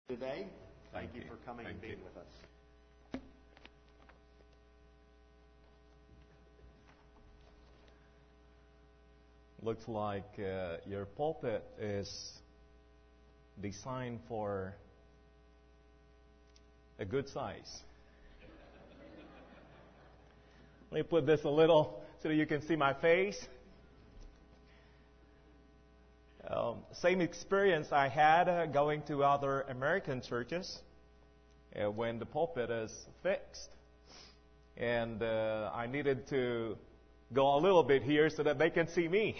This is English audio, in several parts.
today. Thank you for coming and being with us. Looks like your pulpit is designed for a good size. Let me put this a little so that you can see my face. Same experience I had going to other American churches when the pulpit is fixed. And I needed to go a little bit here so that they can see me.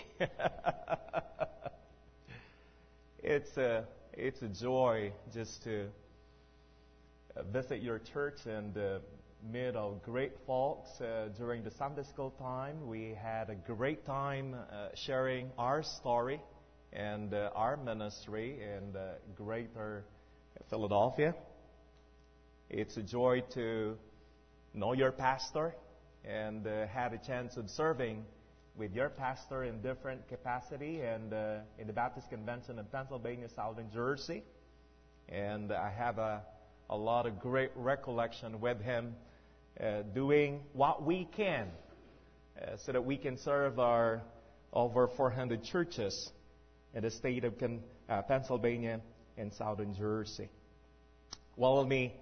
It's a joy just to visit your church and meet great folks during the Sunday school time. We had a great time sharing our story and our ministry in Greater Philadelphia. It's a joy to know your pastor and had a chance of serving with your pastor in different capacity and in the Baptist Convention in Pennsylvania, Southern Jersey. And I have a lot of great recollection with him doing what we can so that we can serve our over 400 churches in the state of Pennsylvania and Southern Jersey. Well, let me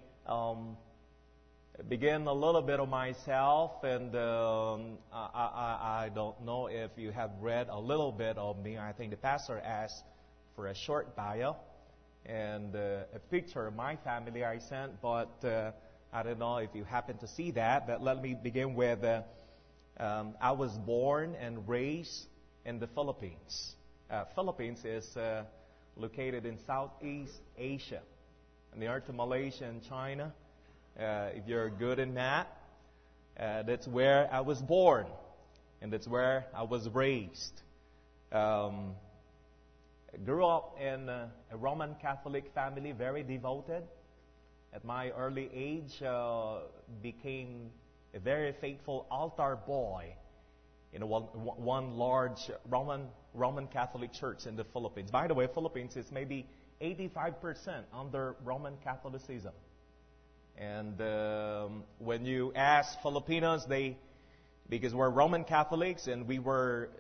begin a little bit of myself, and I don't know if you have read a little bit of me. I think the pastor asked for a short bio and a picture of my family I sent, but I don't know if you happen to see that. But let me begin with I was born and raised in the Philippines. Philippines is located in Southeast Asia, near to Malaysia and China. If you're good in math, that's where I was born, and that's where I was raised. Grew up in a Roman Catholic family, very devoted. At my early age, became a very faithful altar boy in one large Roman Catholic church in the Philippines. By the way, Philippines is maybe 85% under Roman Catholicism. And when you ask Filipinos, because we're Roman Catholics and we were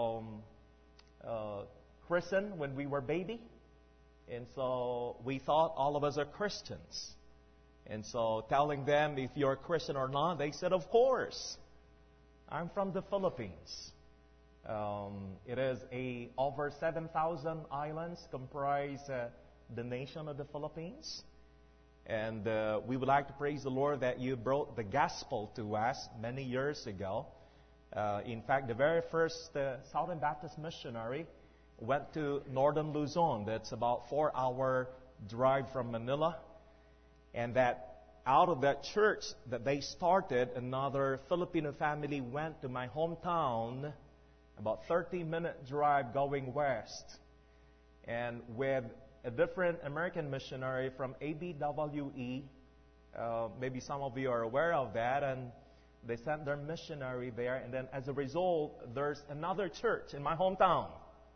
christened when we were baby, and so we thought all of us are Christians. And so telling them if you're Christian or not, they said, of course, I'm from the Philippines. It is over 7,000 islands comprise the nation of the Philippines. And we would like to praise the Lord that you brought the gospel to us many years ago. In fact, the very first Southern Baptist missionary went to northern Luzon. That's about 4-hour drive from Manila. And that out of that church that they started, another Filipino family went to my hometown, about 30-minute drive going west. And with a different American missionary from ABWE, maybe some of you are aware of that, and they sent their missionary there, and then as a result, there's another church in my hometown.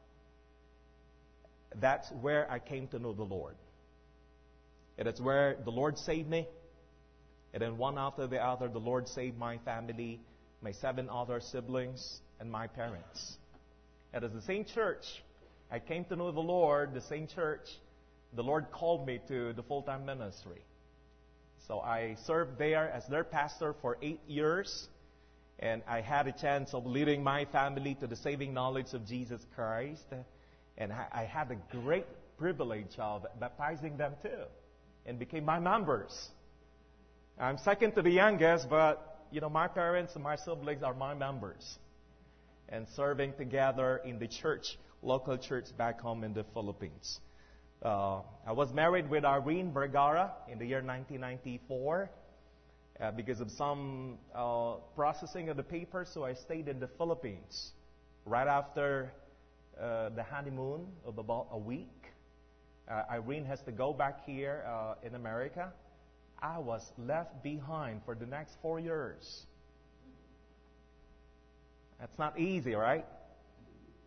That's where I came to know the Lord. And it's where the Lord saved me. And then one after the other, the Lord saved my family, my 7 other siblings, and my parents. And as the same church I came to know the Lord, the same church, the Lord called me to the full-time ministry. So I served there as their pastor for 8 years, and I had a chance of leading my family to the saving knowledge of Jesus Christ. And I had the great privilege of baptizing them too, and became my members. I'm second to the youngest, but my parents and my siblings are my members, and serving together in the church, local church back home in the Philippines. I was married with Irene Vergara in the year 1994 because of some processing of the papers, so I stayed in the Philippines. Right after the honeymoon of about a week, Irene has to go back here in America. I was left behind for the next 4 years. That's not easy, right?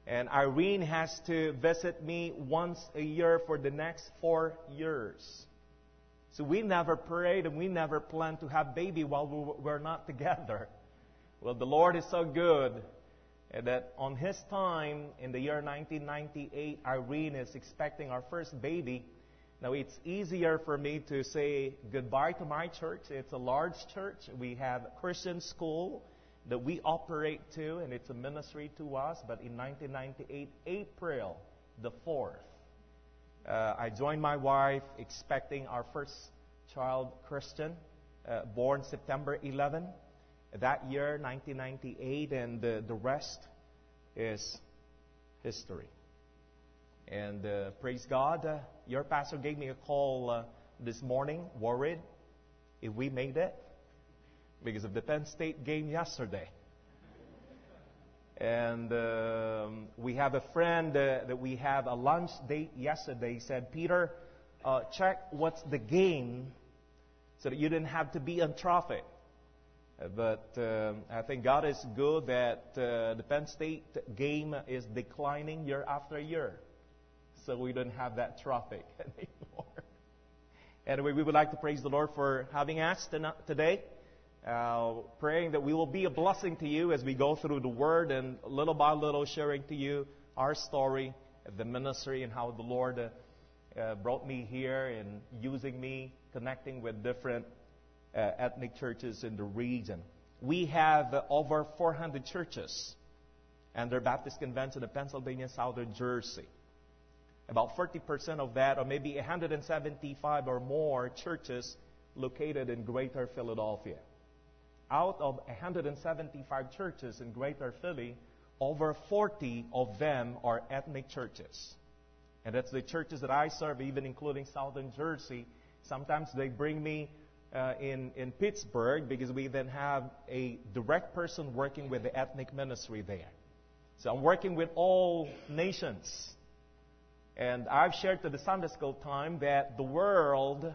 And Irene has to visit me once a year for the next 4 years. So we never prayed and we never planned to have baby while we're not together. Well, the Lord is so good that on His time, in the year 1998, Irene is expecting our first baby. Now, it's easier for me to say goodbye to my church. It's a large church. We have a Christian school that we operate to, and it's a ministry to us. But in 1998, April the 4th, I joined my wife expecting our first child, Christian, born September 11. That year, 1998, and the rest is history. And praise God, your pastor gave me a call this morning, worried if we made it because of the Penn State game yesterday. And we have a friend that we have a lunch date yesterday. He said, Peter, check what's the game so that you didn't have to be in traffic. But I think God is good that the Penn State game is declining year after year. So we don't have that traffic anymore. Anyway, we would like to praise the Lord for having us today. Praying that we will be a blessing to you as we go through the Word and little by little sharing to you our story, the ministry, and how the Lord brought me here and using me, connecting with different ethnic churches in the region. We have over 400 churches under Baptist Convention of Pennsylvania, Southern Jersey. About 40% of that, or maybe 175 or more churches located in Greater Philadelphia. Out of 175 churches in Greater Philly, over 40 of them are ethnic churches. And that's the churches that I serve, even including Southern Jersey. Sometimes they bring me in Pittsburgh because we then have a direct person working with the ethnic ministry there. So I'm working with all nations. And I've shared to the Sunday school time that the world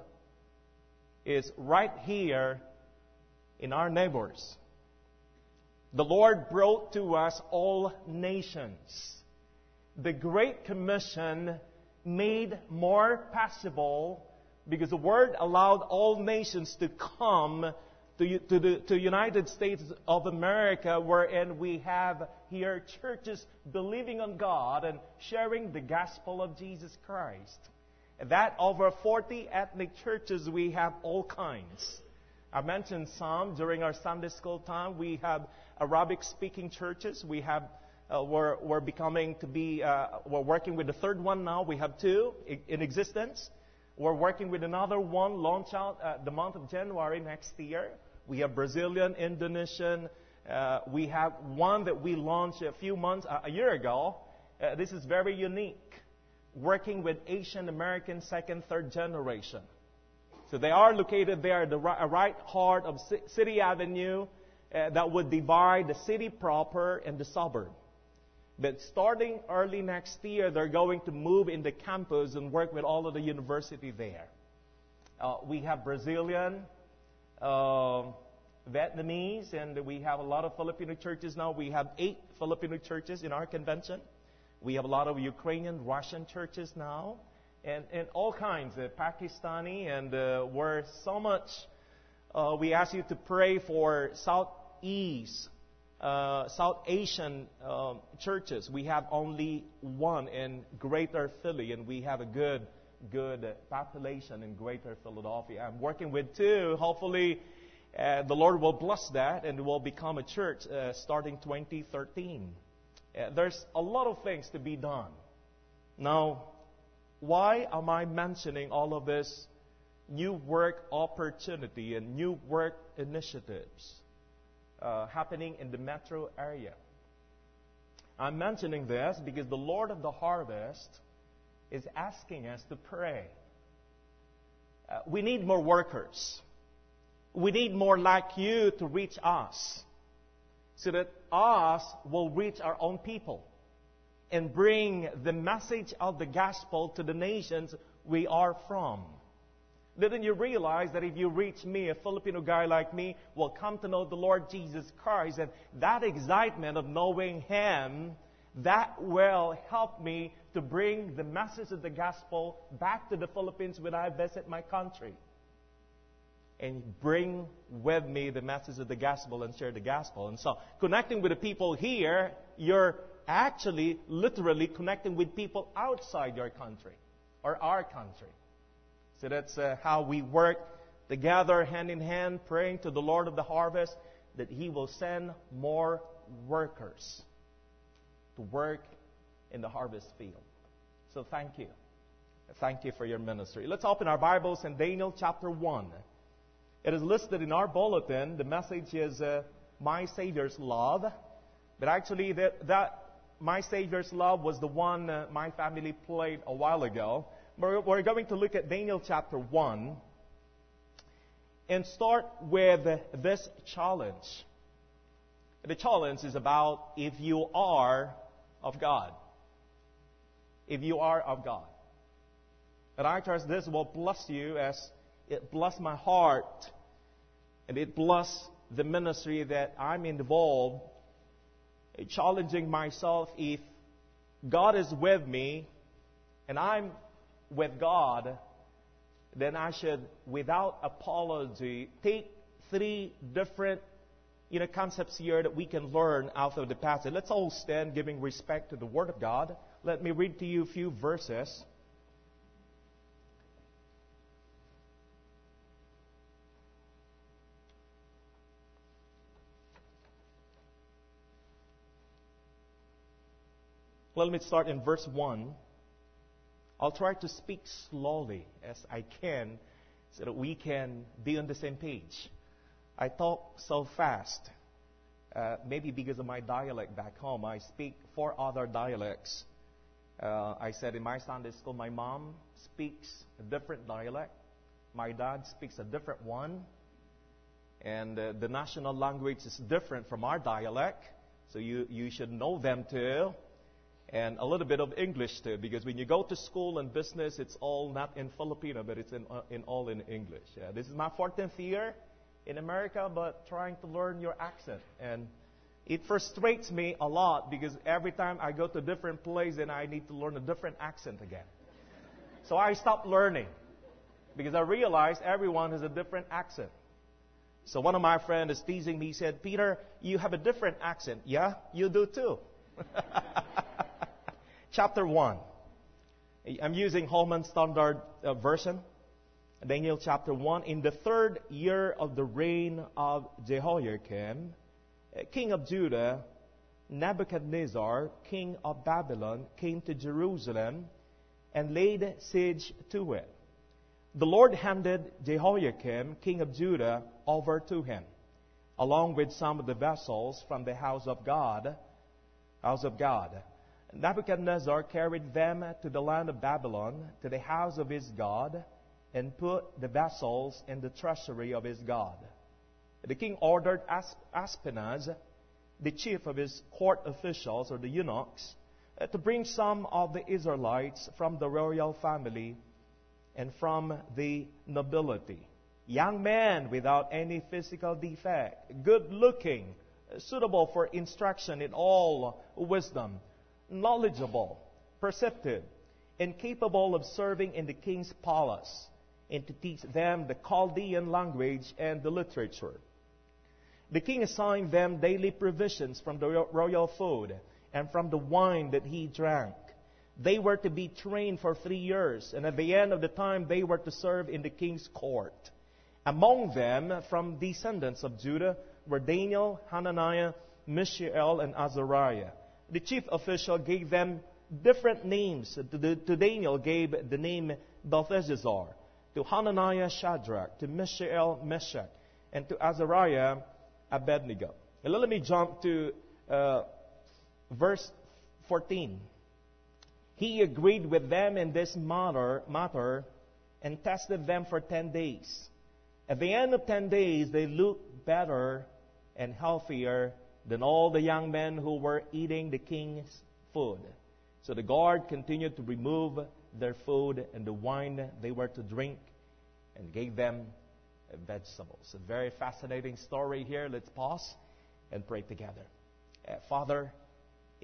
is right here in our neighbors. The Lord brought to us all nations. The Great Commission made more possible because the Word allowed all nations to come to United States of America, wherein we have here churches believing on God and sharing the gospel of Jesus Christ. That over 40 ethnic churches, we have all kinds. I mentioned some during our Sunday school time. We have Arabic-speaking churches. We have we're working with the third one now. We have 2 in existence. We're working with another one, launch out the month of January next year. We have Brazilian, Indonesian. We have one that we launched a year ago. This is very unique. Working with Asian American second, third generation. So they are located there at the right heart of City Avenue that would divide the city proper and the suburb. But starting early next year, they're going to move in the campus and work with all of the university there. We have Brazilian, Vietnamese, and we have a lot of Filipino churches now. We have 8 Filipino churches in our convention. We have a lot of Ukrainian, Russian churches now, and all kinds of Pakistani, and we're so much. We ask you to pray for South Asian churches. We have only one in Greater Philly, and we have a good population in Greater Philadelphia. I'm working with 2. Hopefully, the Lord will bless that, and it will become a church starting 2013. There's a lot of things to be done. Now, why am I mentioning all of this new work opportunity and new work initiatives happening in the metro area? I'm mentioning this because the Lord of the harvest is asking us to pray. We need more workers. We need more like you to reach us, so that us will reach our own people and bring the message of the gospel to the nations we are from. Didn't you realize that if you reach me, a Filipino guy like me will come to know the Lord Jesus Christ, and that excitement of knowing Him that will help me to bring the message of the gospel back to the Philippines when I visit my country. And bring with me the message of the gospel and share the gospel. And so, connecting with the people here, you're actually literally connecting with people outside your country or our country. So that's how we work together, hand in hand, praying to the Lord of the harvest that He will send more workers to work in the harvest field. So thank you. Thank you for your ministry. Let's open our Bibles in Daniel chapter 1. It is listed in our bulletin. The message is My Savior's Love. But actually, that My Savior's Love was the one my family played a while ago. We're going to look at Daniel chapter 1 and start with this challenge. The challenge is about if you are of God. If you are of God. And I trust this will bless you as it blessed my heart, and it blessed the ministry that I'm involved, challenging myself if God is with me and I'm with God, then I should, without apology, take 3 different concepts here that we can learn out of the passage. Let's all stand, giving respect to the Word of God. Let me read to you a few verses. Let me start in verse 1. I'll try to speak slowly as I can so that we can be on the same page. I talk so fast, maybe because of my dialect back home. I speak 4 other dialects. I said in my Sunday school, my mom speaks a different dialect. My dad speaks a different one. And the national language is different from our dialect. So you should know them too. And a little bit of English too, because when you go to school and business, it's all not in Filipino, but it's all in English. Yeah, this is my 14th year in America, but trying to learn your accent. And it frustrates me a lot because every time I go to a different place, and I need to learn a different accent again. So I stopped learning because I realized everyone has a different accent. So one of my friends is teasing me. He said, "Peter, you have a different accent." Yeah, you do too. Chapter 1. I'm using Holman Standard Version. Daniel chapter 1. In the 3rd year of the reign of Jehoiakim, king of Judah, Nebuchadnezzar, king of Babylon, came to Jerusalem and laid siege to it. The Lord handed Jehoiakim, king of Judah, over to him, along with some of the vessels from the house of God. Nebuchadnezzar carried them to the land of Babylon, to the house of his God, and put the vessels in the treasury of his God. The king ordered Aspenaz, the chief of his court officials, or the eunuchs, to bring some of the Israelites from the royal family and from the nobility. Young men without any physical defect, good-looking, suitable for instruction in all wisdom, knowledgeable, perceptive, and capable of serving in the king's palace, and to teach them the Chaldean language and the literature. The king assigned them daily provisions from the royal food and from the wine that he drank. They were to be trained for 3 years, and at the end of the time they were to serve in the king's court. Among them, from descendants of Judah, were Daniel, Hananiah, Mishael, and Azariah. The chief official gave them different names. To Daniel gave the name Belteshazzar, to Hananiah Shadrach, to Mishael Meshach, and to Azariah Abednego. And let me jump to verse 14. He agreed with them in this matter and tested them for 10 days. At the end of 10 days, they looked better and healthier than all the young men who were eating the king's food. So the guard continued to remove their food and the wine they were to drink and gave them vegetables. A very fascinating story here. Let's pause and pray together. Father,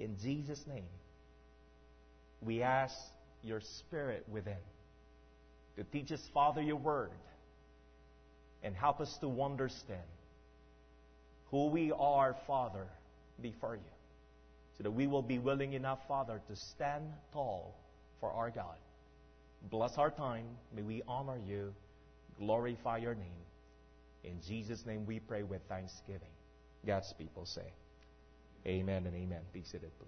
In Jesus' name, we ask your Spirit within to teach us, Father, your word, and help us to understand who we are, Father, before you, so that we will be willing enough, Father, to stand tall for our God. Bless our time. May we honor you, glorify your name. In Jesus' name we pray with thanksgiving. God's people say, amen and amen. Be seated, please.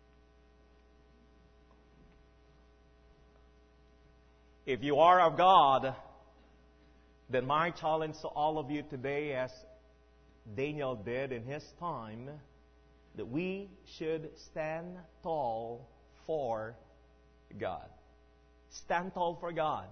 If you are of God, then my challenge to all of you today, as Daniel did in his time, that we should stand tall for God. Stand tall for God.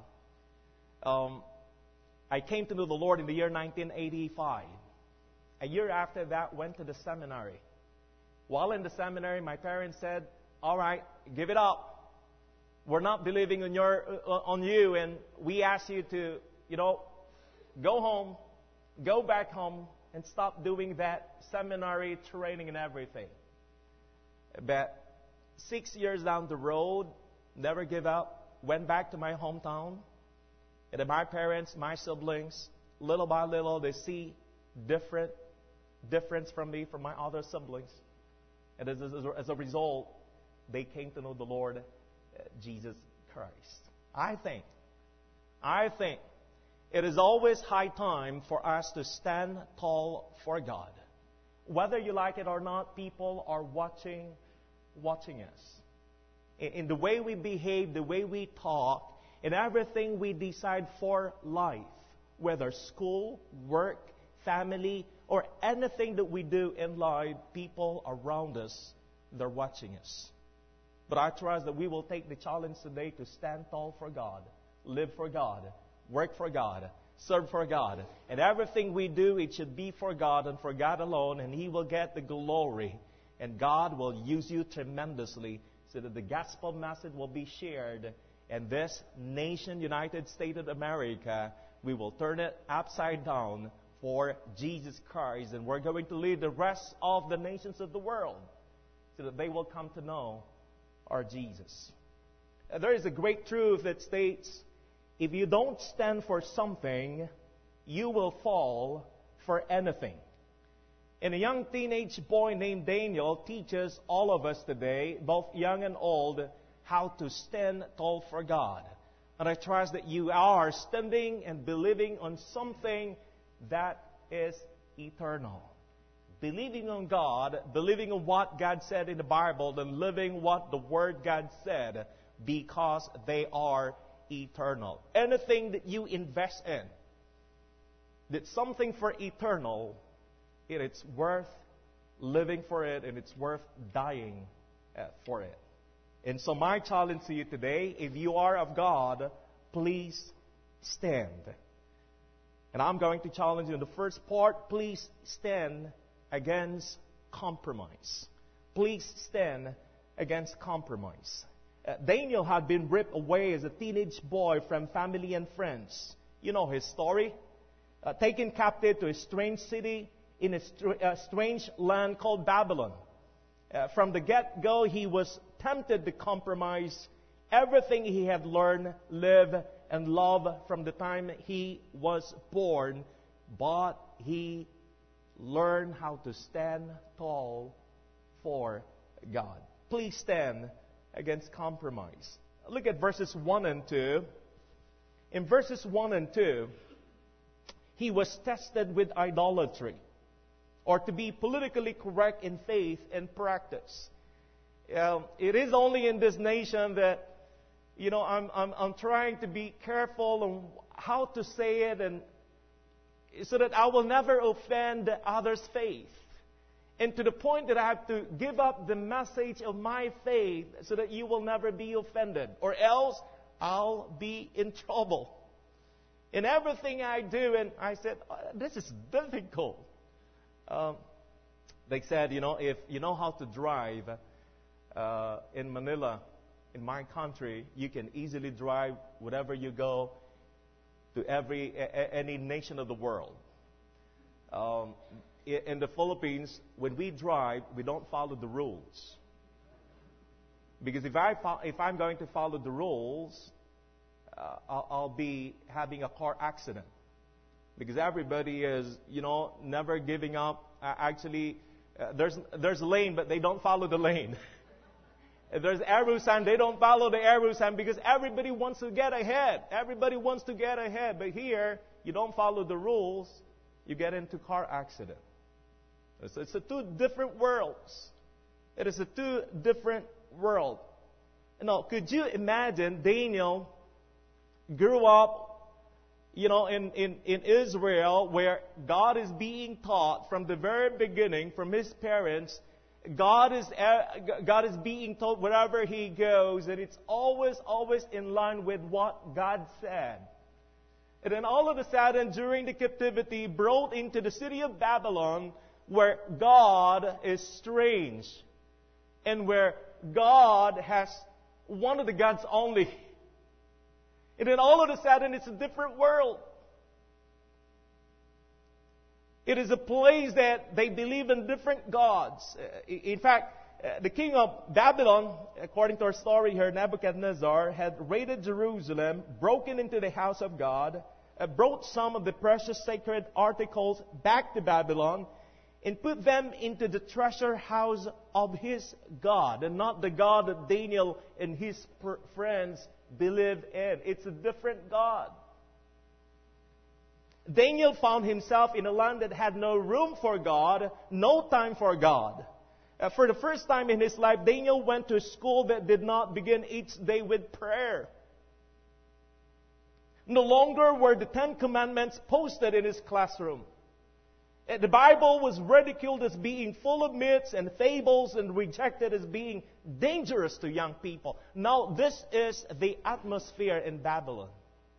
I came to know the Lord in the year 1985. A year after that, went to the seminary. While in the seminary, my parents said, all right, give it up. We're not believing on you, and we ask you to, go home, go back home, and stop doing that seminary training and everything. But 6 years down the road, never give up, went back to my hometown. And then my parents, my siblings, little by little, they see difference from me, from my other siblings. And as a result, they came to know the Lord Jesus Christ. I think it is always high time for us to stand tall for God. Whether you like it or not, people are watching us. In the way we behave, the way we talk, in everything we decide for life, whether school, work, family, or anything that we do in life, people around us, they're watching us. But I trust that we will take the challenge today to stand tall for God, live for God, work for God, serve for God. And everything we do, it should be for God and for God alone, and He will get the glory. And God will use you tremendously so that the gospel message will be shared. And this nation, United States of America, we will turn it upside down for Jesus Christ. And we're going to lead the rest of the nations of the world so that they will come to know our Jesus. There is a great truth that states, if you don't stand for something, you will fall for anything. And a young teenage boy named Daniel teaches all of us today, both young and old, how to stand tall for God. And I trust that you are standing and believing on something that is eternal. Believing on God, believing on what God said in the Bible, and living what the Word God said, because they are eternal. Anything that you invest in, that's something for eternal, it's worth living for it, and it's worth dying for it. And so my challenge to you today, if you are of God, please stand. And I'm going to challenge you in the first part, please stand against compromise. Please stand against compromise. Daniel had been ripped away as a teenage boy from family and friends. You know his story. Taken captive to a strange city in a strange land called Babylon. From the get-go, he was tempted to compromise everything he had learned, lived, and loved from the time he was born. But he learned how to stand tall for God. Please stand against compromise. Look at verses 1 and 2. In verses 1 and 2, he was tested with idolatry, or to be politically correct in faith and practice. It is only in this nation that, I'm trying to be careful on how to say it, and so that I will never offend others' faith. And to the point that I have to give up the message of my faith so that you will never be offended, or else I'll be in trouble. In everything I do, and I said, this is difficult. They said, if you know how to drive in Manila, in my country, you can easily drive wherever you go to any nation of the world. In the Philippines, when we drive, we don't follow the rules. Because if I'm going to follow the rules, I'll be having a car accident. Because everybody is, never giving up. There's a lane, but they don't follow the lane. If there's arrow sign, they don't follow the arrow sign because everybody wants to get ahead. Everybody wants to get ahead. But here, you don't follow the rules, you get into car accident. It's a two different worlds. It is a two different world. Now, could you imagine Daniel grew up, in Israel, where God is being taught from the very beginning, from his parents. God is being taught wherever he goes, and it's always in line with what God said. And then all of a sudden, during the captivity, brought into the city of Babylon, where God is strange, and where God has one of the gods only. And then all of a sudden, it's a different world. It is a place that they believe in different gods. In fact, the king of Babylon, according to our story here, Nebuchadnezzar, had raided Jerusalem, broken into the house of God, brought some of the precious sacred articles back to Babylon, and put them into the treasure house of his God, and not the God that Daniel and his friends believe in. It's a different God. Daniel found himself in a land that had no room for God, no time for God. For the first time in his life, Daniel went to a school that did not begin each day with prayer. No longer were the 10 Commandments posted in his classroom. The Bible was ridiculed as being full of myths and fables and rejected as being dangerous to young people. Now, this is the atmosphere in Babylon.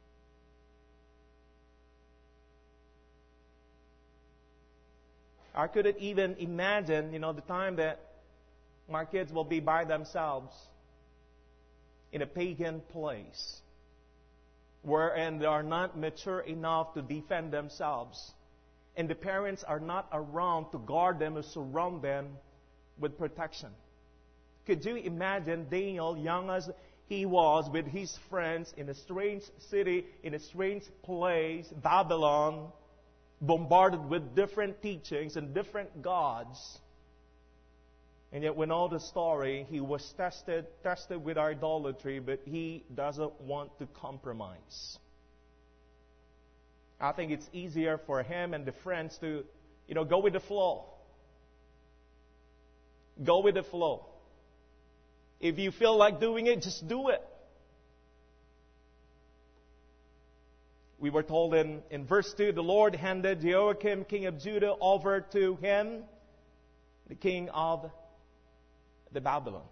I couldn't even imagine, the time that my kids will be by themselves in a pagan place wherein they are not mature enough to defend themselves. And the parents are not around to guard them or surround them with protection. Could you imagine Daniel, young as he was, with his friends in a strange city, in a strange place, Babylon, bombarded with different teachings and different gods. And yet we know the story. He was tested with idolatry, but he doesn't want to compromise. I think it's easier for him and the friends to, go with the flow. Go with the flow. If you feel like doing it, just do it. We were told in verse 2, the Lord handed Jehoiakim, king of Judah, over to him, the king of the Babylon.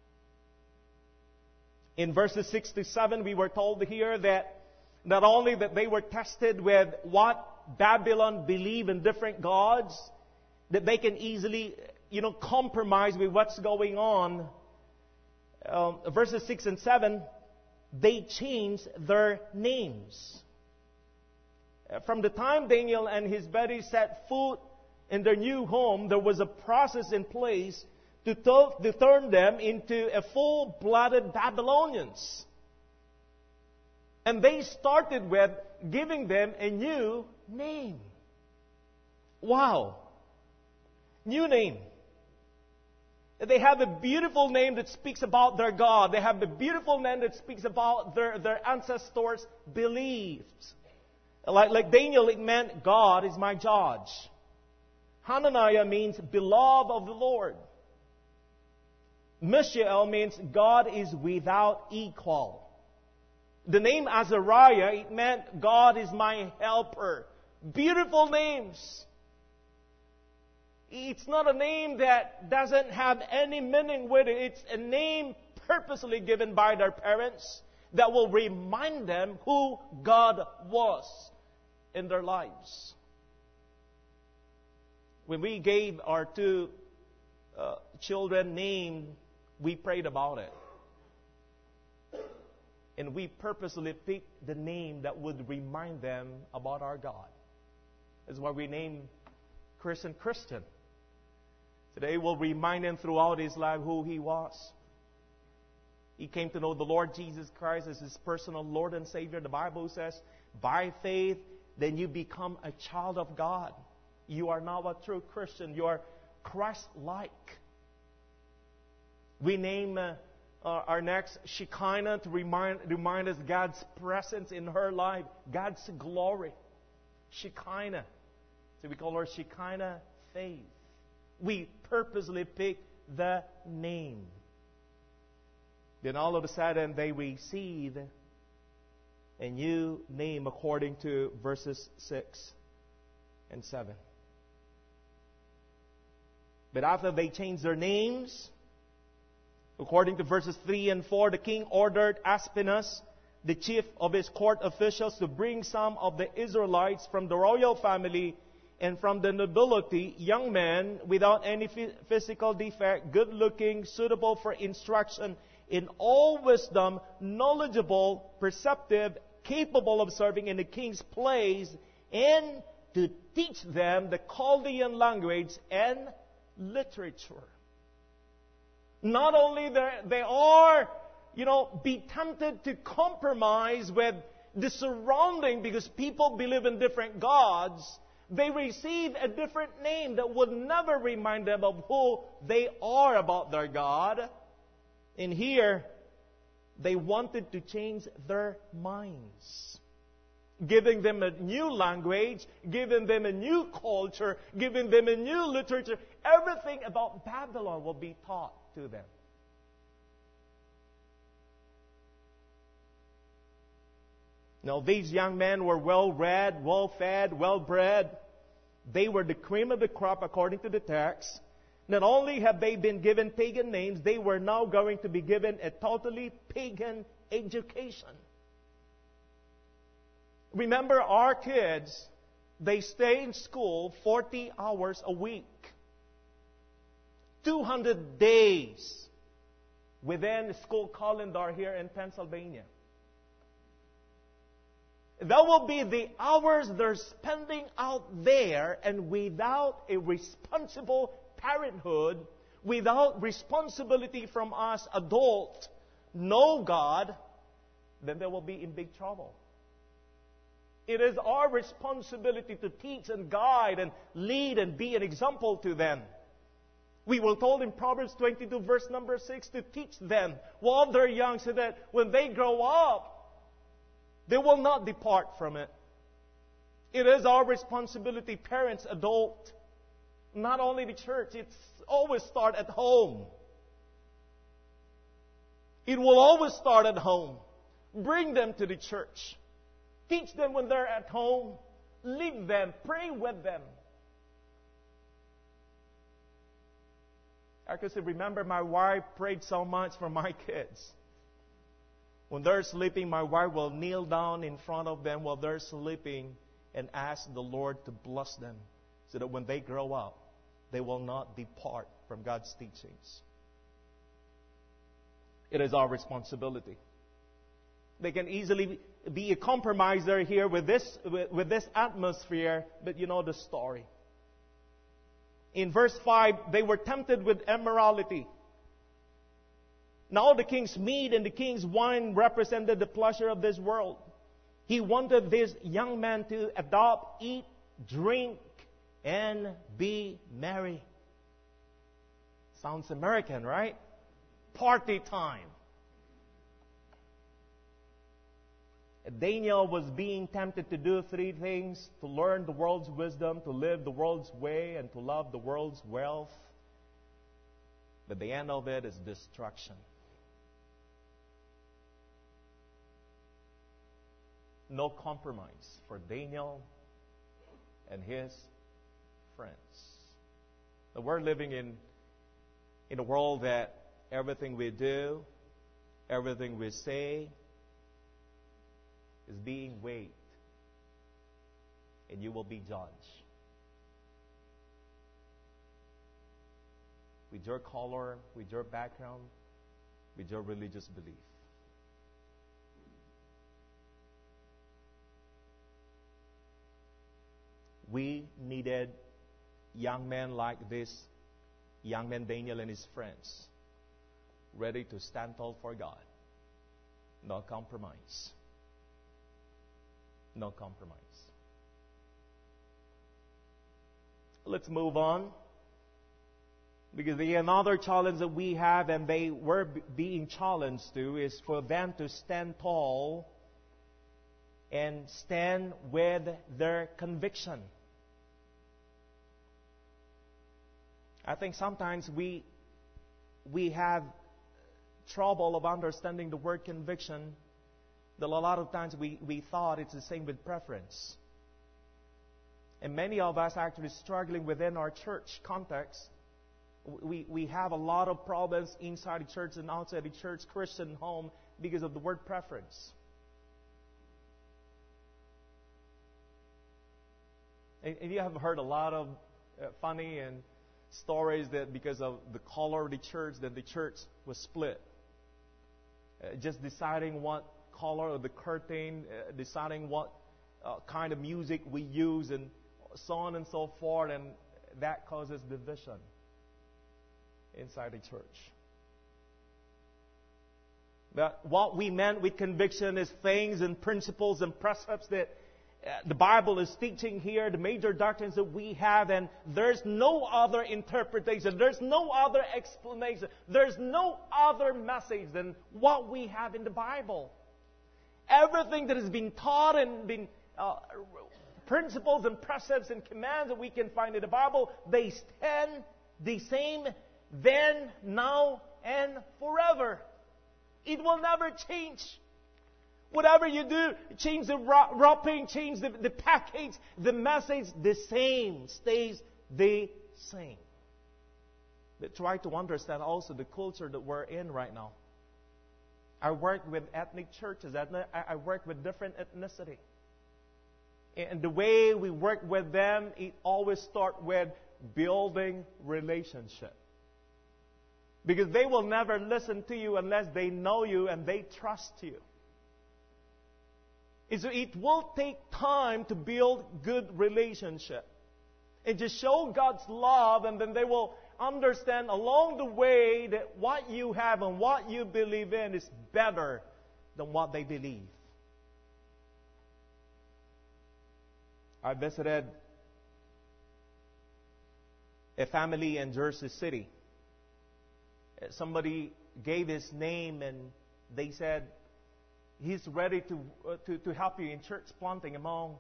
In verses 6 to 7, we were told here that not only that they were tested with what Babylon believed in different gods, that they can easily, compromise with what's going on. Verses 6 and 7, they changed their names. From the time Daniel and his buddies set foot in their new home, there was a process in place to turn them into a full-blooded Babylonians. And they started with giving them a new name. Wow. New name. They have a beautiful name that speaks about their God. They have a beautiful name that speaks about their ancestors' beliefs. Like Daniel, it meant God is my judge. Hananiah means beloved of the Lord. Mishael means God is without equal. The name Azariah, it meant God is my helper. Beautiful names. It's not a name that doesn't have any meaning with it. It's a name purposely given by their parents that will remind them who God was in their lives. When we gave our two children name, we prayed about it. And we purposely picked the name that would remind them about our God. That's why we named Christian. Today we'll remind him throughout his life who he was. He came to know the Lord Jesus Christ as his personal Lord and Savior. The Bible says, by faith, then you become a child of God. You are now a true Christian. You are Christ-like. We name our next Shekinah to remind us God's presence in her life, God's glory. Shekinah. So we call her Shekinah Faith. We purposely pick the name. Then all of a sudden they receive a new name according to verses 6 and 7. But after they changed their names, according to verses 3 and 4, the king ordered Aspenaz, the chief of his court officials, to bring some of the Israelites from the royal family and from the nobility, young men without any physical defect, good-looking, suitable for instruction in all wisdom, knowledgeable, perceptive, capable of serving in the king's place, and to teach them the Chaldean language and literature. Not only they are, be tempted to compromise with the surrounding because people believe in different gods, they receive a different name that would never remind them of who they are about their God. And here, they wanted to change their minds, giving them a new language, giving them a new culture, giving them a new literature. Everything about Babylon will be taught to them. Now, these young men were well-read, well-fed, well-bred. They were the cream of the crop according to the text. Not only have they been given pagan names, they were now going to be given a totally pagan education. Remember, our kids, they stay in school 40 hours a week. 200 days within the school calendar here in Pennsylvania. That will be the hours they're spending out there, and without a responsible parenthood, without responsibility from us adults, know God, then they will be in big trouble. It is our responsibility to teach and guide and lead and be an example to them. We were told in Proverbs 22 verse number 6 to teach them while they're young so that when they grow up, they will not depart from it. It is our responsibility, parents, adult, not only the church. It's always start at home. It will always start at home. Bring them to the church. Teach them when they're at home. Lead them. Pray with them. I can remember my wife prayed so much for my kids. When they're sleeping, my wife will kneel down in front of them while they're sleeping and ask the Lord to bless them so that when they grow up, they will not depart from God's teachings. It is our responsibility. They can easily be a compromiser here with this atmosphere, but you know the story. In verse 5, they were tempted with immorality. Now the king's meat and the king's wine represented the pleasure of this world. He wanted this young man to adopt, eat, drink, and be merry. Sounds American, right? Party time. Daniel was being tempted to do three things: to learn the world's wisdom, to live the world's way, and to love the world's wealth. But the end of it is destruction. No compromise for Daniel and his friends. Now, we're living in a world that everything we do, everything we say, is being weighed, and you will be judged with your color, with your background, with your religious belief. We needed young men like this young man Daniel and his friends ready to stand tall for God. No compromise. No compromise. Let's move on. Because another challenge that we have, and they were being challenged to, is for them to stand tall and stand with their conviction. I think sometimes we have trouble of understanding the word conviction. That a lot of times we thought it's the same with preference. And many of us actually struggling within our church context. We have a lot of problems inside the church and outside the church, Christian home, because of the word preference. And you have heard a lot of funny and stories that because of the color of the church, that the church was split. Just deciding what color of the curtain, deciding what kind of music we use, and so on and so forth, and that causes division inside the church. But what we meant with conviction is things and principles and precepts that the Bible is teaching here, the major doctrines that we have, and there's no other interpretation, there's no other explanation, there's no other message than what we have in the Bible. Everything that has been taught and been principles and precepts and commands that we can find in the Bible, they stand the same then, now, and forever. It will never change. Whatever you do, change the wrapping, change the package, the message, the same, stays the same. But try to understand also the culture that we're in right now. I work with ethnic churches. I work with different ethnicity. And the way we work with them, it always starts with building relationship. Because they will never listen to you unless they know you and they trust you. So it will take time to build good relationship. And just show God's love, and then they will understand along the way that what you have and what you believe in is better than what they believe. I visited a family in Jersey City. Somebody gave his name, and they said he's ready to help you in church planting among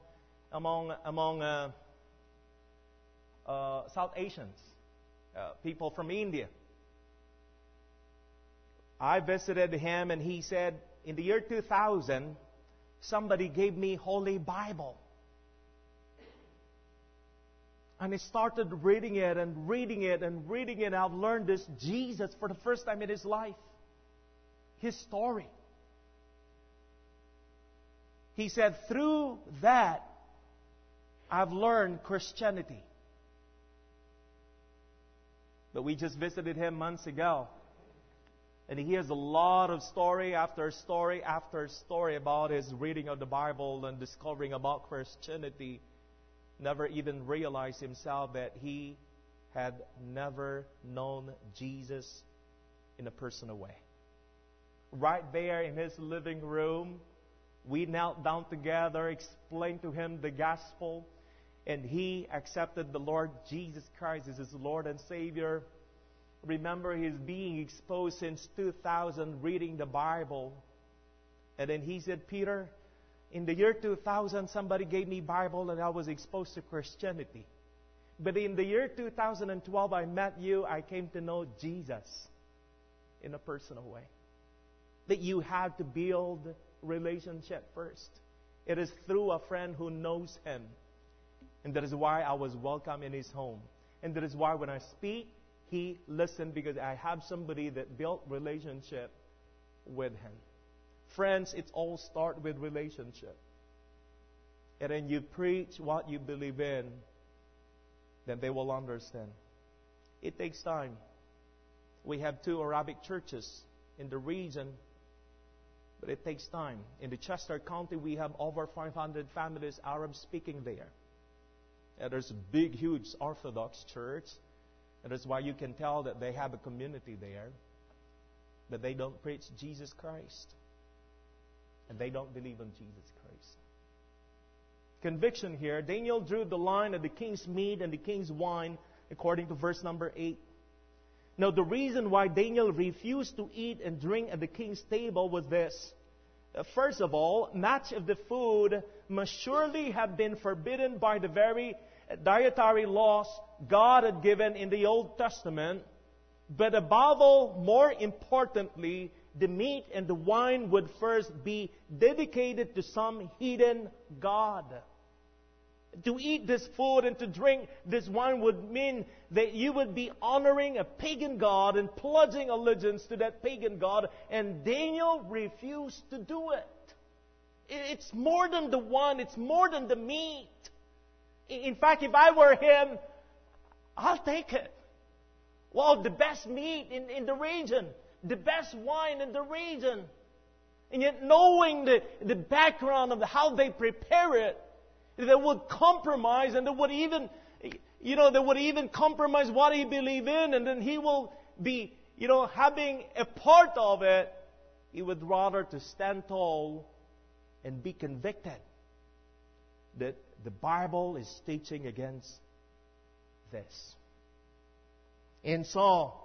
South Asians, people from India. I visited him, and he said, in the year 2000, somebody gave me Holy Bible. And he started reading it and reading it and reading it. I've learned this Jesus for the first time in his life. His story. He said, through that, I've learned Christianity. But we just visited him months ago. And he hears a lot of story after story after story about his reading of the Bible and discovering about Christianity. Never even realized himself that he had never known Jesus in a personal way. Right there in his living room, we knelt down together, explained to him the gospel, and he accepted the Lord Jesus Christ as his Lord and Savior. Remember, he's being exposed since 2000, reading the Bible. And then he said, Peter, in the year 2000, somebody gave me Bible and I was exposed to Christianity. But in the year 2012, I met you. I came to know Jesus in a personal way. That you have to build relationship first. It is through a friend who knows him. And that is why I was welcome in his home. And that is why when I speak, he listened, because I have somebody that built relationship with him. Friends, it all starts with relationship. And then you preach what you believe in, then they will understand. It takes time. We have 2 Arabic churches in the region, but it takes time. In the Chester County, we have over 500 families Arab speaking there. And there's a big, huge Orthodox church. And that's why you can tell that they have a community there. but they don't preach Jesus Christ. And they don't believe in Jesus Christ. Conviction here. Daniel drew the line at the king's meat and the king's wine, according to verse number 8. Now, the reason why Daniel refused to eat and drink at the king's table was this. First of all, much of the food must surely have been forbidden by the very dietary laws God had given in the Old Testament. But above all, more importantly, the meat and the wine would first be dedicated to some hidden god. To eat this food and to drink this wine would mean that you would be honoring a pagan god and pledging allegiance to that pagan god. And Daniel refused to do it. It's more than the wine. It's more than the meat. In fact, if I were him, I'll take it. Well, the best meat in the region. The best wine in the region. And yet knowing the background of how they prepare it, they would compromise, and they would even compromise what he believed in, and then he will be, having a part of it. He would rather to stand tall and be convicted that the Bible is teaching against this. And so,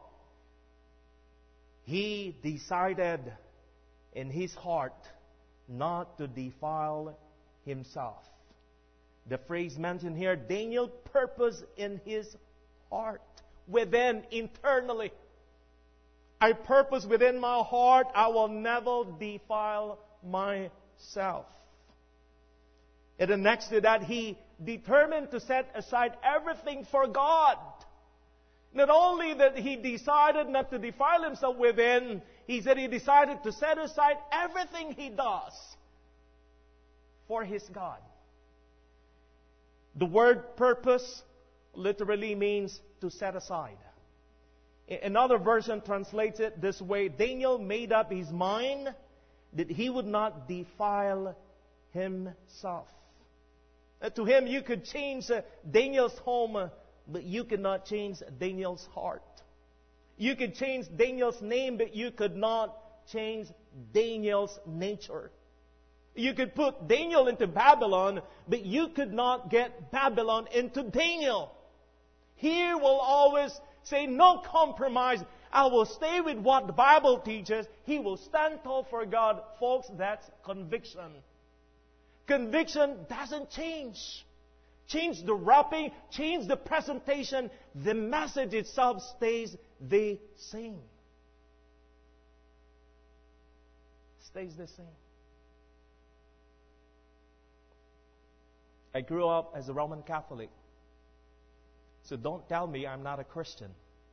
he decided in his heart not to defile himself. The phrase mentioned here, Daniel purposed in his heart, within, internally. I purpose within my heart, I will never defile myself. And then next to that, he determined to set aside everything for God. Not only that he decided not to defile himself within, he said he decided to set aside everything he does for his God. The word purpose literally means to set aside. Another version translates it this way. Daniel made up his mind that he would not defile himself. To him, you could change Daniel's home, but you could not change Daniel's heart. You could change Daniel's name, but you could not change Daniel's nature. You could put Daniel into Babylon, but you could not get Babylon into Daniel. He will always say, no compromise. I will stay with what the Bible teaches. He will stand tall for God. Folks, that's conviction. Conviction doesn't change. Change the wrapping, change the presentation. The message itself stays the same. Stays the same. I grew up as a Roman Catholic. So don't tell me I'm not a Christian.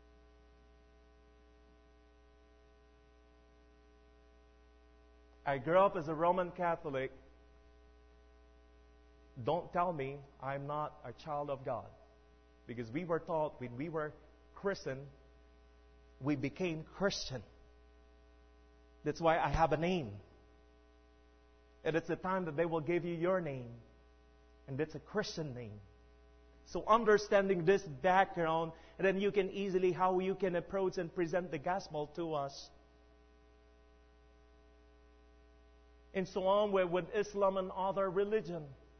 I grew up as a Roman Catholic. Don't tell me I'm not a child of God. Because we were taught when we were Christian, we became Christian. That's why I have a name. And it's the time that they will give you your name. And it's a Christian name. So understanding this background, and then you can easily how you can approach and present the gospel to us. And so on with Islam and other religion.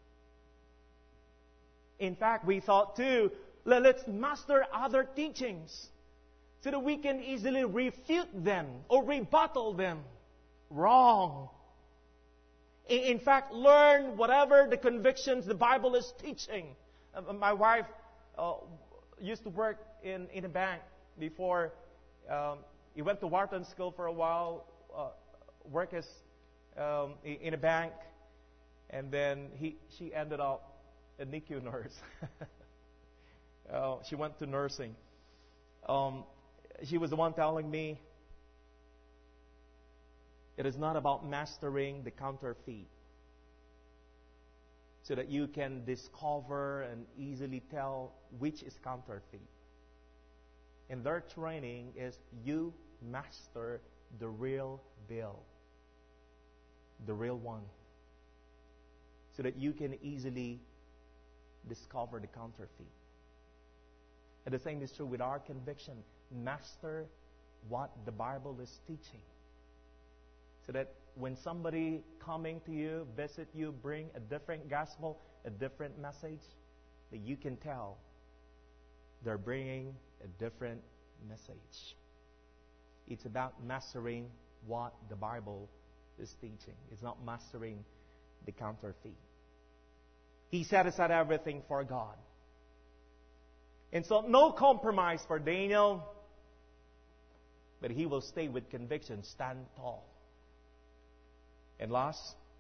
In fact, we thought too, let's master other teachings so that we can easily refute them or rebuttal them. Wrong. In fact, learn whatever the convictions the Bible is teaching. My wife used to work in a bank before. He went to Wharton School for a while, work as in a bank, and then she ended up a NICU nurse. She went to nursing. She was the one telling me, it is not about mastering the counterfeit, so that you can discover and easily tell which is counterfeit. And their training is you master the real bill, the real one, so that you can easily discover the counterfeit. And the same is true with our conviction. Master what the Bible is teaching. So that when somebody coming to you, visit you, bring a different gospel, a different message, that you can tell they're bringing a different message. It's about mastering what the Bible is teaching. It's not mastering the counterfeit. He set aside everything for God. And so no compromise for Daniel, but he will stay with conviction, stand tall. And last,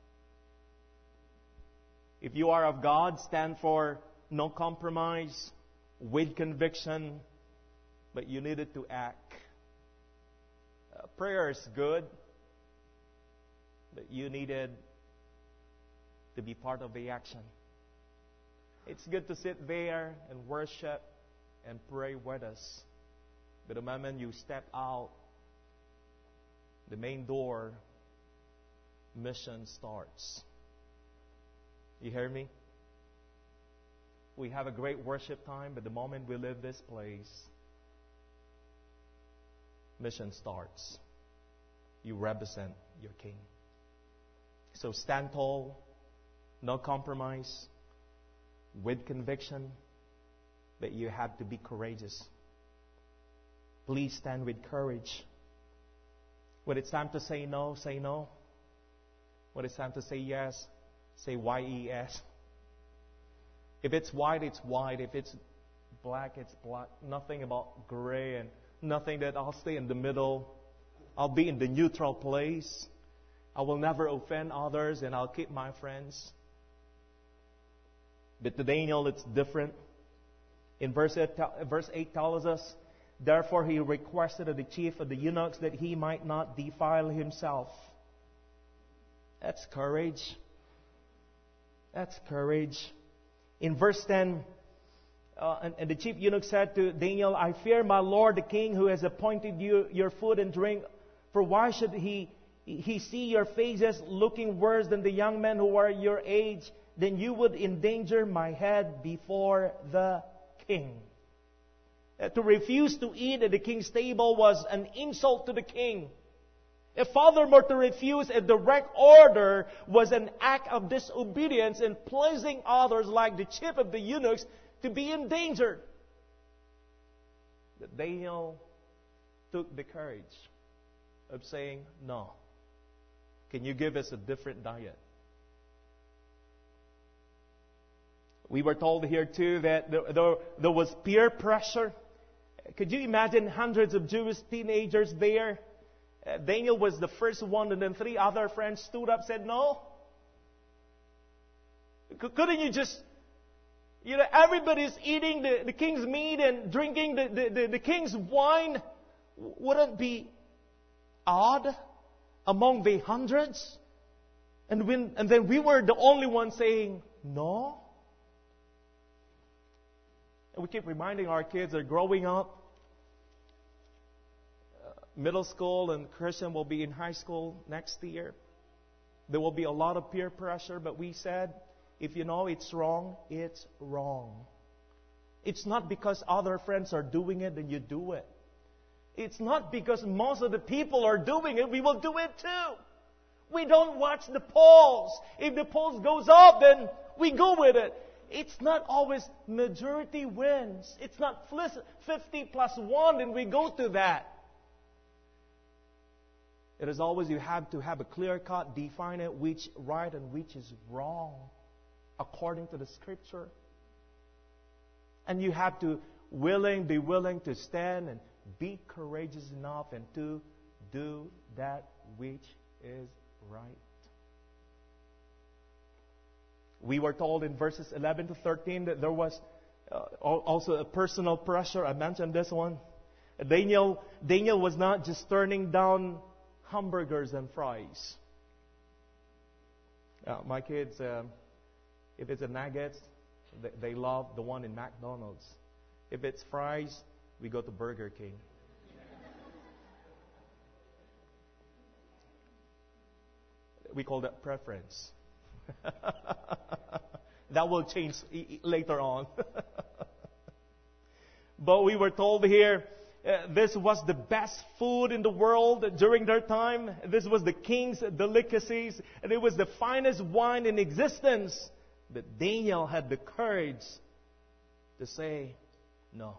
if you are of God, stand for no compromise, with conviction, but you needed to act. Prayer is good, but you needed to be part of the action. It's good to sit there and worship and pray with us. But the moment you step out the main door, mission starts. You hear me? We have a great worship time, but the moment we leave this place, mission starts. You represent your King. So stand tall, no compromise, with conviction, but you have to be courageous. Please stand with courage. When it's time to say no, say no. When it's time to say yes, say YES. If it's white, it's white. If it's black, it's black. Nothing about gray and nothing that I'll stay in the middle. I'll be in the neutral place. I will never offend others and I'll keep my friends. But to Daniel, it's different. In verse 8 tells us, therefore he requested of the chief of the eunuchs that he might not defile himself. That's courage. That's courage. In verse 10, and the chief eunuch said to Daniel, I fear my lord the king who has appointed you your food and drink. For why should he see your faces looking worse than the young men who are your age? Then you would endanger my head before the king. To refuse to eat at the king's table was an insult to the king. If furthermore to refuse a direct order was an act of disobedience and pleasing others like the chief of the eunuchs to be endangered. But Daniel took the courage of saying, no. Can you give us a different diet? We were told here too that there was peer pressure. Could you imagine hundreds of Jewish teenagers there? Daniel was the first one, and then 3 other friends stood up and said, no. Couldn't you just, everybody's eating the king's meat and drinking the king's wine. Wouldn't be odd among the hundreds? And then we were the only ones saying, no. And we keep reminding our kids they're growing up. Middle school and Christian will be in high school next year. There will be a lot of peer pressure, but we said, if you know it's wrong, it's wrong. It's not because other friends are doing it, then you do it. It's not because most of the people are doing it, we will do it too. We don't watch the polls. If the polls goes up, then we go with it. It's not always majority wins. It's not 50+1 and we go to that. It is always you have to have a clear cut, define it, which right and which is wrong, according to the Scripture. And you have to be willing to stand and be courageous enough and to do that which is right. We were told in verses 11 to 13 that there was also a personal pressure. I mentioned this one. Daniel was not just turning down hamburgers and fries. My kids, if it's a nuggets, they love the one in McDonald's. If it's fries, we go to Burger King. We call that preference. That will change later on. But we were told here This was the best food in the world during their time. This was the king's delicacies. And it was the finest wine in existence. But Daniel had the courage to say, no.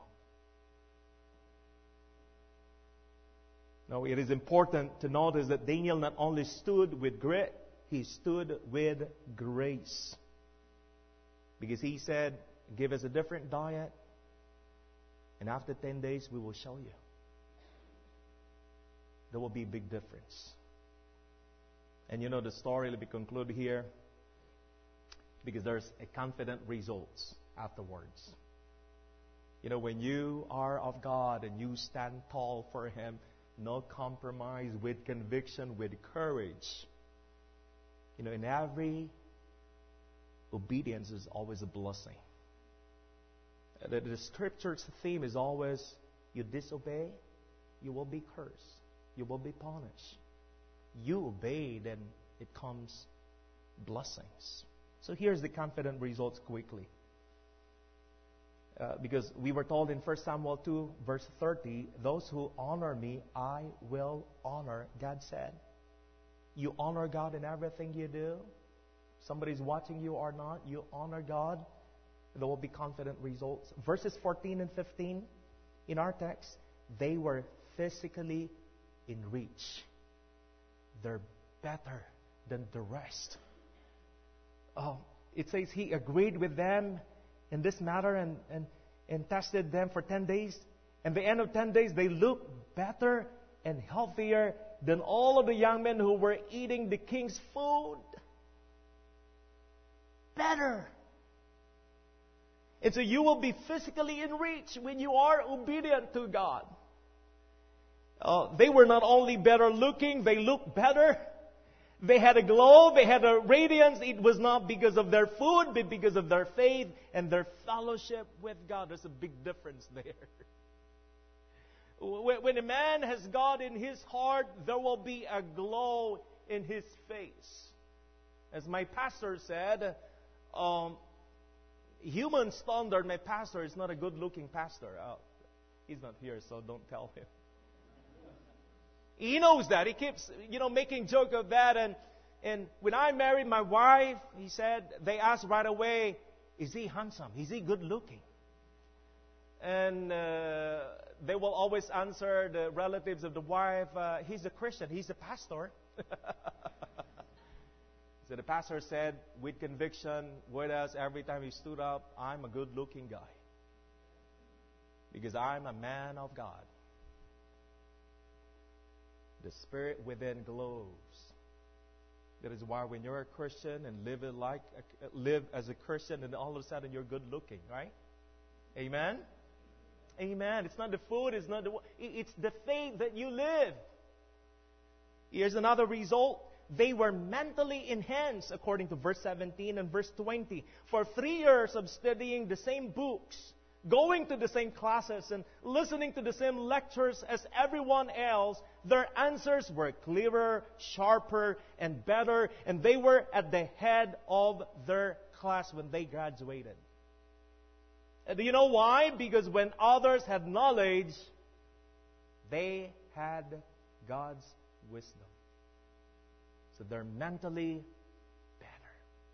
Now, it is important to notice that Daniel not only stood with grit, he stood with grace. Because he said, give us a different diet, and after 10 days, we will show you. There will be a big difference. And you know the story, let me conclude here, because there's a confident results afterwards. You know, when you are of God and you stand tall for Him, no compromise, with conviction, with courage. You know, in every obedience is always a blessing. The Scripture's theme is always, you disobey, you will be cursed. You will be punished. You obey, then it comes blessings. So here's the confident results quickly. Because we were told in 1 Samuel 2, verse 30, those who honor me, I will honor, God said. You honor God in everything you do. Somebody's watching you or not, you honor God. There will be confident results. Verses 14 and 15 in our text, they were physically in reach. They're better than the rest. It says he agreed with them in this matter and tested them for 10 days. And the end of 10 days, they looked better and healthier than all of the young men who were eating the king's food. Better. And so you will be physically in reach when you are obedient to God. They were not only better looking, they looked better. They had a glow, they had a radiance. It was not because of their food, but because of their faith and their fellowship with God. There's a big difference there. When a man has God in his heart, there will be a glow in his face. As my pastor said, human standard, my pastor is not a good-looking pastor. He's not here, so don't tell him. He knows that. He keeps, making joke of that. And when I married my wife, he said, they asked right away, is he handsome? Is he good-looking? And they will always answer, the relatives of the wife, he's a Christian, he's a pastor. So the pastor said, with conviction, with us, every time he stood up, I'm a good-looking guy. Because I'm a man of God. The spirit within glows. That is why when you're a Christian and live as a Christian, and all of a sudden you're good-looking, right? Amen? Amen. It's not the food, it's the faith that you live. Here's another result. They were mentally enhanced, according to verse 17 and verse 20. For 3 years of studying the same books, going to the same classes, and listening to the same lectures as everyone else, their answers were clearer, sharper, and better, and they were at the head of their class when they graduated. Do you know why? Because when others had knowledge, they had God's wisdom. So they're mentally better.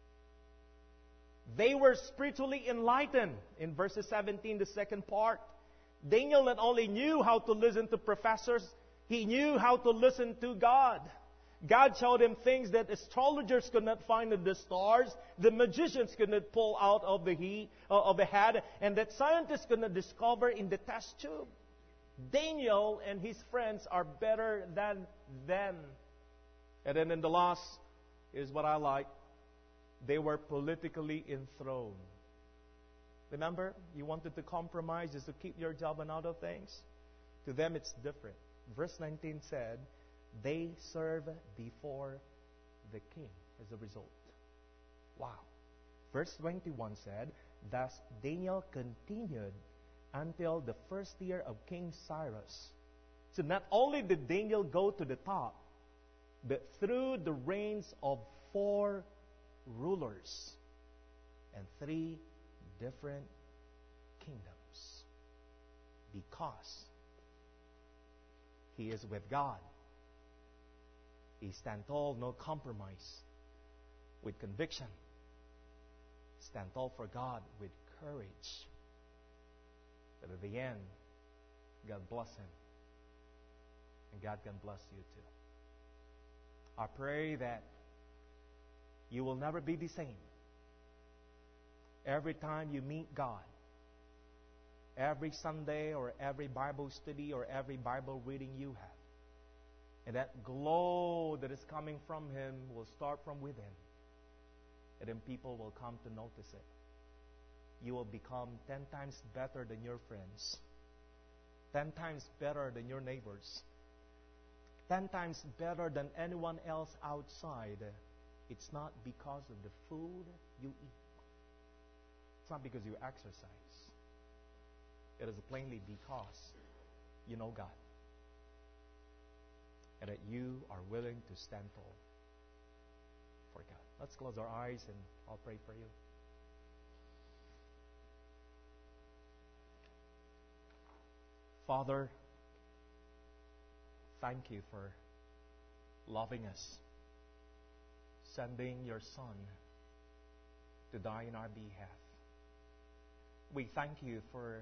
They were spiritually enlightened. In verses 17, the second part, Daniel not only knew how to listen to professors, he knew how to listen to God. God showed him things that astrologers could not find in the stars, the magicians could not pull out of the head, and that scientists could not discover in the test tube. Daniel and his friends are better than them. And then in the last is what I like. They were politically enthroned. Remember, you wanted to compromise just to keep your job and other things? To them it's different. Verse 19 said, they serve before the king as a result. Wow. Verse 21 said, thus Daniel continued until the first year of King Cyrus. So not only did Daniel go to the top, but through the reigns of 4 rulers and 3 different kingdoms. Because He is with God. He stand tall, no compromise, with conviction. Stand tall for God with courage. But at the end, God bless him. And God can bless you too. I pray that you will never be the same. Every time you meet God, every Sunday or every Bible study or every Bible reading you have, and that glow that is coming from Him will start from within. And then people will come to notice it. You will become 10 times better than your friends, 10 times better than your neighbors, 10 times better than anyone else outside. It's not because of the food you eat. It's not because you exercise. It is plainly because you know God. And that you are willing to stand tall for God. Let's close our eyes and I'll pray for you. Father, thank you for loving us, sending your Son to die in our behalf. We thank you for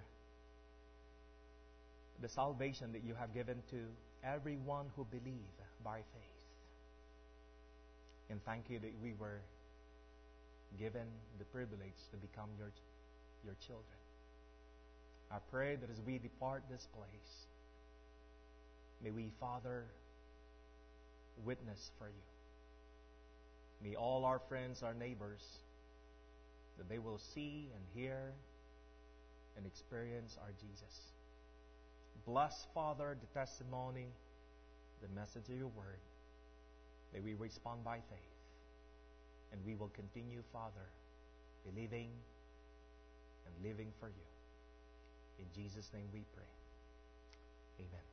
the salvation that you have given to everyone who believes by faith. And thank you that we were given the privilege to become your children. I pray that as we depart this place, may we, Father, witness for you. May all our friends, our neighbors, that they will see and hear and experience our Jesus. Bless, Father, the testimony, the message of your word. May we respond by faith. And we will continue, Father, believing and living for you. In Jesus' name we pray. Amen.